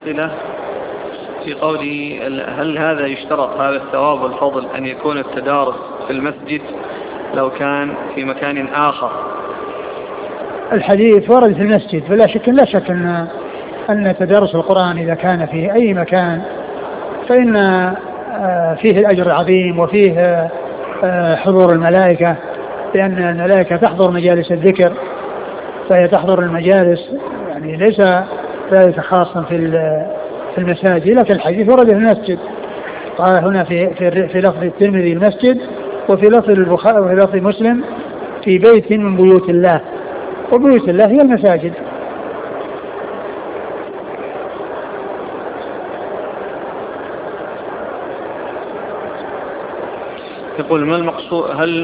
في قوله هل هذا يشترط هذا الثواب والفضل أن يكون التدارس في المسجد لو كان في مكان آخر؟ الحديث ورد في المسجد، فلا شك أن تدارس القرآن إذا كان في أي مكان فإن فيه الأجر العظيم وفيه حضور الملائكة، لأن الملائكة تحضر مجالس الذكر، فهي تحضر المجالس، يعني ليس ذلك خاصا في المساجد، لكن الحديث ورد في المسجد. قال هنا في لفظ الترمذي المسجد، وفي لفظ البخاري وفي لفظ مسلم في بيت من بيوت الله، وبيوت الله هي المساجد. يقول ما المقصود، هل